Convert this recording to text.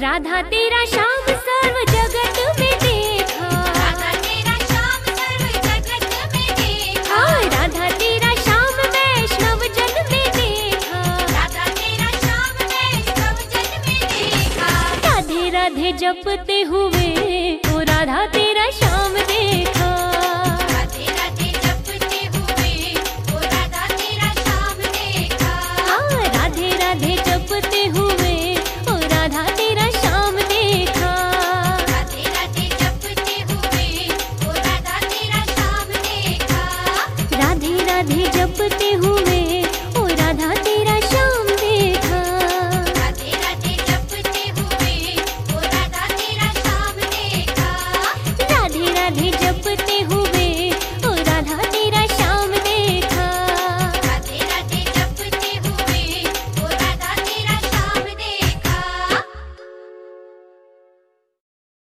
राधा तेरा श्याम सर्व जगत में देखा, राधा तेरा श्याम सर्व जगत में देखा, राधा तेरा श्याम वैष्णव जन में देखा, राधा तेरा श्याम वैष्णव जन में देखा। राधे राधे जपते हुए ओ राधा तेरा श्याम देखा, राधे राधे जपते हुए ओ राधा तेरा श्याम देखा, राधे राधे जपते हुए ओ राधा तेरा श्याम देखा। राधे राधे जपते हुए ओ राधा तेरा श्याम देखा, राधे राधे जपते हुए